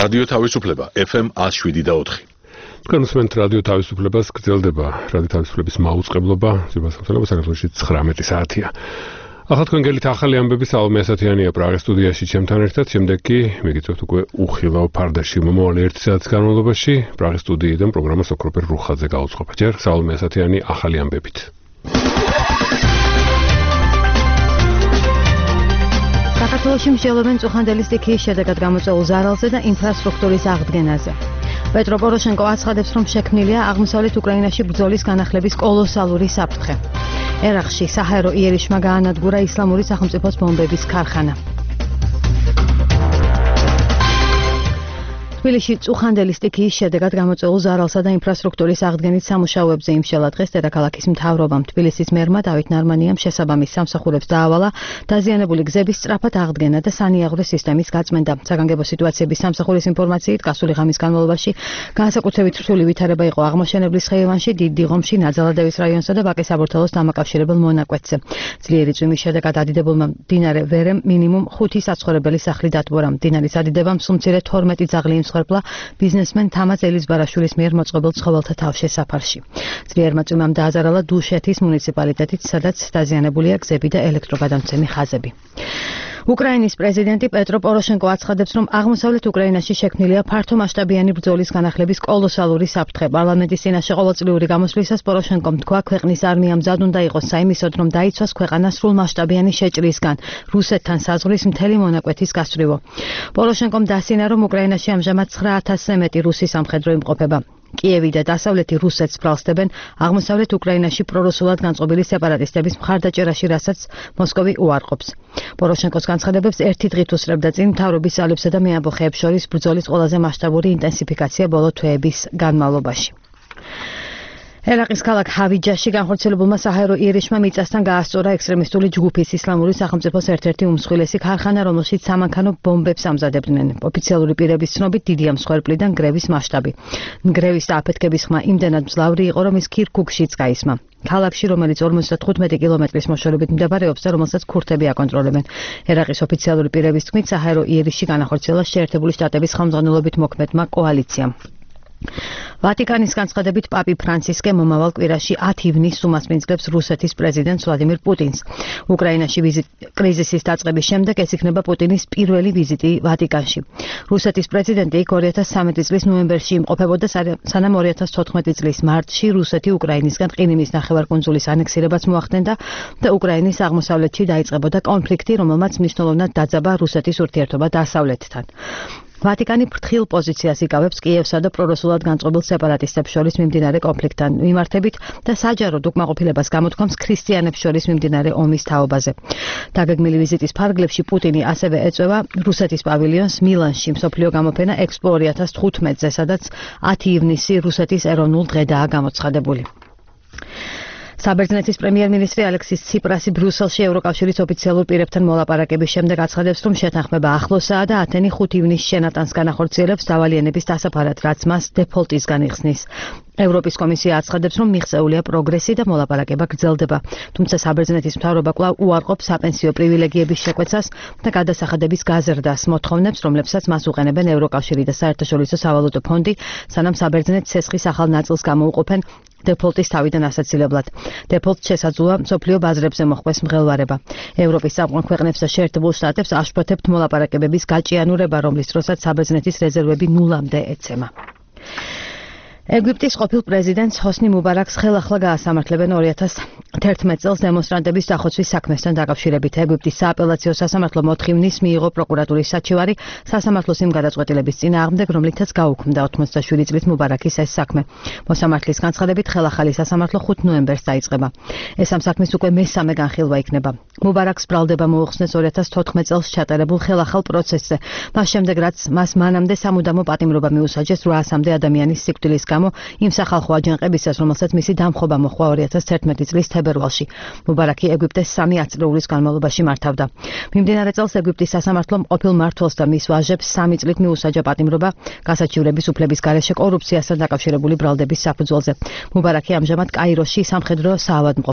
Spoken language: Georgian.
რადიო თავისუფლება FM 107.4. თქვენ უსმენთ რადიო თავისუფლებას, გრძელდება რადიო თავისუფლების მაუწყებლობა, ზებასამთავრებო საქართველოში 19 საათია. ახლა თქვენ გელით ახალი ამბები სალომე ასათიანია პრაღის სტუდიაში ჩემთან ერთად, შემდეგ კი მიგიწევთ უკვე უხილავ ფარდაში მომავალი 1 საათის განმავლობაში პრაღის სტუდიიდან პროგრამას ოქროპერ რუხაძე გაუძღობა. ჯერ სალომე ასათიანი ახალი ამბებით. საქართველოში მსჯელობენ წუხანდელი სტიქიის შედეგად გამოწვეულ ზარალზე და ინფრასტრუქტურის აღდგენაზე. პეტრო პოროშენკო აცხადებს, რომ შექმნილია აღმოსავლეთ უკრაინაში ბრძოლის განახლების კოლოსალური საფრთხე. ერაყში საჰაერო იერიშმა გაანადგურა ისლამური სახელმწიფოს ბომბების ქარხანა. თბილისში წუხანდელი სტიქიის შედეგად გამოწვეულ ზარალსა და ინფრასტრუქტურის აღდგენის სამუშაოებზე იმშელა დღეს დედაქალაქის მთავრობამ. თბილისის მერმა დავით ნარმანიამ შესაბამის სამსახურებს დაავალა დაზიანებული გზების სწრაფად აღდგენა და სანიაღვრე სისტემის გაწმენდა. საგანგებო სიტუაციების სამსახურის ინფორმაციით, გასული ღამის განმავლობაში განსაკუთრებით რთული ვითარება იყო აღმოჩენებლის ხეივანში, დიდ დიღომში, ნაძალადევის რაიონსა და ბაკის საბურთალოს დამაკავშირებელ მონაკვეთზე. ძლიერი წვიმის შედეგად ადიდებულმა მდინარე ვერემ მინიმუმ 5 საცხოვრებელი სახლი დატბორა. მდინარის ადიდებამ სულ მცირე 12 ძაღლი მსხვერპლა ბიზნესმენ თამაზ ელიზბარაშვილის მიერ მოწყობილ ცხოველთა თავშესაფარში. ძლიერმა წვიმამ დააზარალა დუშეთის მუნიციპალიტეტით, სადაც დაზიანებულია გზები და ელექტროგადამცემი ხაზები. უკრაინის პრეზიდენტი პეტრო პოროშენკო აცხადებს, რომ აღმოსავლეთ უკრაინაში შექმნილია ფართომასშტაბიანი ბრძოლის განახლების კოლოსალური საფრთხე. პარლამენტის წინაშე ყოველწლიური გამოსვლისას პოროშენკომ თქვა, ქვეყნის არმია მზად უნდა იყოს საიმისოდ, რომ დაიცვას ქვეყანა სრულმასშტაბიანი შეჭრისგან, რუსეთთან საზღვრის მთელი მონაკვეთის გასწვრივო. პოროშენკომ დასინა, რომ უკრაინაში ამჟამად 9000-ზე მეტი რუსი სამხედრო იმყოფება. კიევი და დასავლეთი რუსეთს ბრალსდებენ აღმოსავლეთ უკრაინაში პრორუსულად განწყობილი სეპარატისტების მხარდაჭერაში, რასაც მოსკოვი უარყოფს. პოროშენკოს განცხადებებს ერთი დღით უსწრებდა წინ მთავრობის ძალებსა და მეამბოხეებს შორის ბრძოლის ყველაზე მასშტაბური ინტენსიფიკაცია ბოლო თვეების განმავლობაში. ერაყის ქალაქ ჰავიჯაში განხორციელებულმა საჰაერო იერიშმა მიწასთან გაასწორა ექსტრემისტული ჯგუფის ისლამური სახელმწიფოს ერთ-ერთი უმსხვილესი ქარხანა, რომელშიც სამანქანო ბომბებს ამზადებდნენ. ოფიციალური პირების ცნობით დიდია მსხვერპლი და ნგრევის მასშტაბი. ნგრევის და აფეთქების ხმა იმდენად მძლავრი იყო, რომ ის ქირქუქშიც გაისმა. ქალაქში, რომელიც 55 კილომეტრის მოშორებით მდებარეობს და რომელსაც ქურთები აკონტროლებენ. ერაყის ოფიციალური პირების თქმით, საჰაერო იერიში განახორციელა შეერთებული შტატების ხელმძღვანელობით მოქმედმა კოალიციამ. ვატიკანის განცხადებით, პაპი ფრანცისკე მომავალ კვირაში 10 ივნისს უმასპინძლებს რუსეთის პრეზიდენტს ვლადიმირ პუტინს. უკრაინაში კრიზისის დაწყების შემდეგ ეს იქნება პუტინის პირველი ვიზიტი ვატიკანში. რუსეთის პრეზიდენტი 2013 წლის ნოემბერში იმყოფებოდა, სანამ 2014 წლის მარტში რუსეთი უკრაინისგან ყირიმის ნახევარკუნძულის ანექსირებას მოახდენდა და უკრაინის აღმოსავლეთში დაიწყებოდა კონფლიქტი, რომელმაც მნიშვნელოვნად დაძაბა რუსეთის ურთიერთობა დასავლეთთან. ვატიკანი ფრთხილ პოზიციას იკავებს კიევსა და პრორუსულად განწყობილ სეპარატისტებს შორის მიმდინარე კონფლიქტთან მიმართებით და საჯაროდ უკმაყოფილებას გამოთქვამს ქრისტიანებს შორის მიმდინარე ომის თაობაზე. დაგეგმილი ვიზიტის ფარგლებში პუტინი ასევე ეწევა რუსეთის პავილიონს მილანში მსოფლიო გამოფენა EXPO 2015-ზე, სადაც 10 ივნისი რუსეთის ეროვნულ დღედაა გამოცხადებული. საბერძნეთის პრემიერ-მინისტრი ალექსის ციპრასი ბრიუსელში ევროკავშირის ოფიციალურ პირებთან მოლაპარაკების შემდეგ აცხადებს, რომ შეთანხმება ახლოსაა და ათენი 5 ივნისს შენატანს განახორციელებს დავალიანების დასაფარად, რაც მას დეფოლტისგან იხსნის. ევროპის კომისია აცხადებს, რომ მიღწეულია პროგრესი და მოლაპარაკება გრძელდება. თუმცა საბერძნეთის მთავრობა კვლავ უარყოფს საპენსიო პრივილეგიების შეკვეცას და გადასახადების გაზრდას, მოთხოვნებს, რომლებსაც მას უყენებენ ევროკავშირი და საერთაშორისო სავალუტო ფონდი, სანამ საბერძნეთს ცესხის ახალ ნაწილს გამოუყოფენ დეფოლტის თავიდან ასაცილებლად. დეფოლტს შესაძლოა მსოფლიო ბაზრებზე მოხვდეს მღელვარება. ევროპის წამყვან ქვეყნებს და შეერთებულ შტატებს აშფოთებთ მოლაპარაკებების გაჭიანურება, რომლის დროსაც საბერძნეთის რეზერვები ნულამდე ეცემა. ეგვიპტის ყოფილ პრეზიდენტს ჰოსნი მუბარაკს ხელახლა გაასამართლებენ 2011 წელს დემონსტრანტების დახოცვის საქმესთან დაკავშირებით. ეგვიპტის სააპელაციო სასამართლო 4 ივნისს მიიღო პროკურატურის საჩივარი სასამართლოს იმ გადაწყვეტილების წინააღმდეგ, რომლითაც გაუქმდა 87 წლის მუბარაკის ეს საქმე. მოსამართლის განცხადებით, ხელახალი სასამართლო 5 ნოემბერს დაიწყება. ეს ამ საქმის უკვე მესამე განხილვა იქნება. მუბარაკს ბრალდება მოუხსნეს 2014 წელს ჩატარებულ ხელახალ პროცესზე. მას შემდეგ, რაც მას მანამდე სამუდამო პატიმრობა მიუსაჯეს 800-მდე ადამიანის სიკვდილის გამო იმ სახალხო აჯანყებისას, რომელსაც მისი დამხობა მოჰყვა 2011 წლის თებერვალში. მუბარაკი ეგვიპტეს 3 ათწლეულის განმავლობაში მართავდა. მიმდინარე წელს ეგვიპტის სასამართლომ ყოფილ მმართველს და მის ვაჟებს 3 წლით მიუსაჯა პატიმრობა გასაჩივრების უფლების გარეშე კორუფციასთან დაკავშირებული ბრალდების საფუძველზე. მუბარაკი ამჟამად კაიროში სამხედრო საავადმყოფოში